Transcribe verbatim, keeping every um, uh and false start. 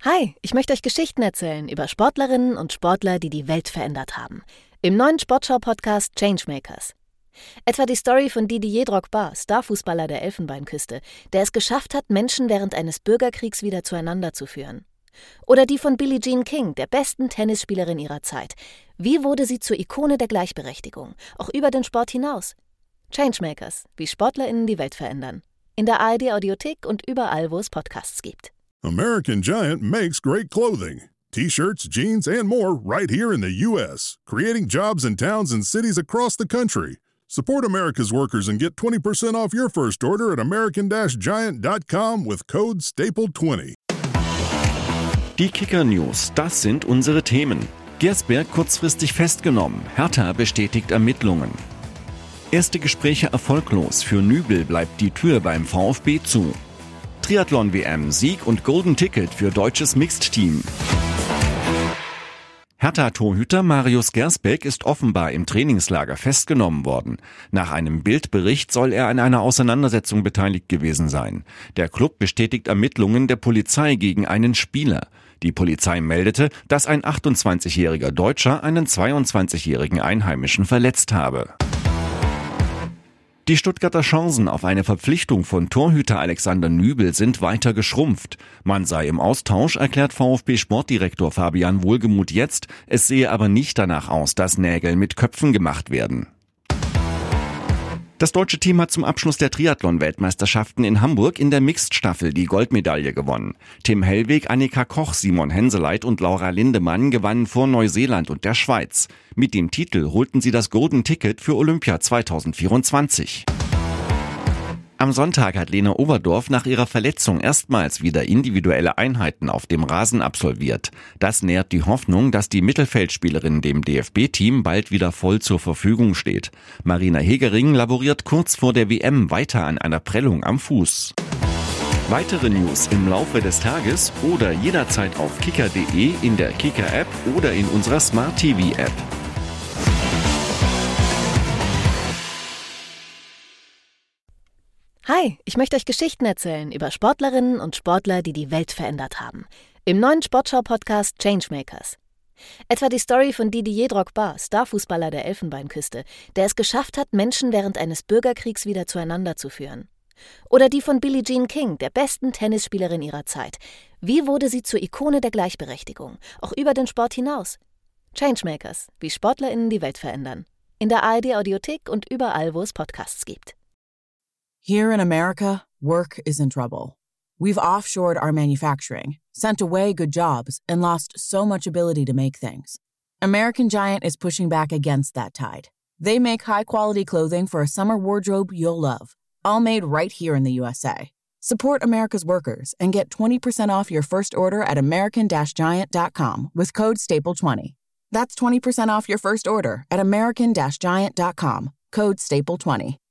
Hi, ich möchte euch Geschichten erzählen über Sportlerinnen und Sportler, die die Welt verändert haben. Im neuen Sportschau-Podcast Changemakers. Etwa die Story von Didier Drogba, Starfußballer der Elfenbeinküste, der es geschafft hat, Menschen während eines Bürgerkriegs wieder zueinander zu führen. Oder die von Billie Jean King, der besten Tennisspielerin ihrer Zeit. Wie wurde sie zur Ikone der Gleichberechtigung, auch über den Sport hinaus? Changemakers, wie SportlerInnen die Welt verändern. In der A R D-Audiothek und überall, wo es Podcasts gibt. American Giant makes great clothing. T-shirts, jeans, and more right here in the U S, creating jobs in towns and cities across the country. Support America's workers and get twenty percent off your first order at american giant dot com with code staple twenty. Die Kicker-News, das sind unsere Themen. Gersberg kurzfristig festgenommen, Hertha bestätigt Ermittlungen. Erste Gespräche erfolglos, für Nübel bleibt die Tür beim VfB zu. Triathlon-W M, Sieg und Golden Ticket für deutsches Mixed-Team. Hertha-Torhüter Marius Gersbeck ist offenbar im Trainingslager festgenommen worden. Nach einem Bildbericht soll er an einer Auseinandersetzung beteiligt gewesen sein. Der Klub bestätigt Ermittlungen der Polizei gegen einen Spieler. Die Polizei meldete, dass ein achtundzwanzigjähriger Deutscher einen zweiundzwanzigjährigen Einheimischen verletzt habe. Die Stuttgarter Chancen auf eine Verpflichtung von Torhüter Alexander Nübel sind weiter geschrumpft. Man sei im Austausch, erklärt VfB-Sportdirektor Fabian Wohlgemuth jetzt. Es sehe aber nicht danach aus, dass Nägel mit Köpfen gemacht werden. Das deutsche Team hat zum Abschluss der Triathlon-Weltmeisterschaften in Hamburg in der Mixed-Staffel die Goldmedaille gewonnen. Tim Hellweg, Annika Koch, Simon Henseleit und Laura Lindemann gewannen vor Neuseeland und der Schweiz. Mit dem Titel holten sie das Golden Ticket für Olympia zweitausendvierundzwanzig. Am Sonntag hat Lena Oberdorf nach ihrer Verletzung erstmals wieder individuelle Einheiten auf dem Rasen absolviert. Das nährt die Hoffnung, dass die Mittelfeldspielerin dem D F B-Team bald wieder voll zur Verfügung steht. Marina Hegering laboriert kurz vor der W M weiter an einer Prellung am Fuß. Weitere News im Laufe des Tages oder jederzeit auf kicker punkt de, in der Kicker-App oder in unserer Smart-T V-App. Hi, ich möchte euch Geschichten erzählen über Sportlerinnen und Sportler, die die Welt verändert haben. Im neuen Sportschau-Podcast Changemakers. Etwa die Story von Didier Drogba, Starfußballer der Elfenbeinküste, der es geschafft hat, Menschen während eines Bürgerkriegs wieder zueinander zu führen. Oder die von Billie Jean King, der besten Tennisspielerin ihrer Zeit. Wie wurde sie zur Ikone der Gleichberechtigung, auch über den Sport hinaus? Changemakers, wie SportlerInnen die Welt verändern. In der A R D-Audiothek und überall, wo es Podcasts gibt. Here in America, work is in trouble. We've offshored our manufacturing, sent away good jobs, and lost so much ability to make things. American Giant is pushing back against that tide. They make high-quality clothing for a summer wardrobe you'll love, all made right here in the U S A. Support America's workers and get twenty percent off your first order at american giant dot com with code staple twenty. That's twenty percent off your first order at american giant dot com, code staple twenty.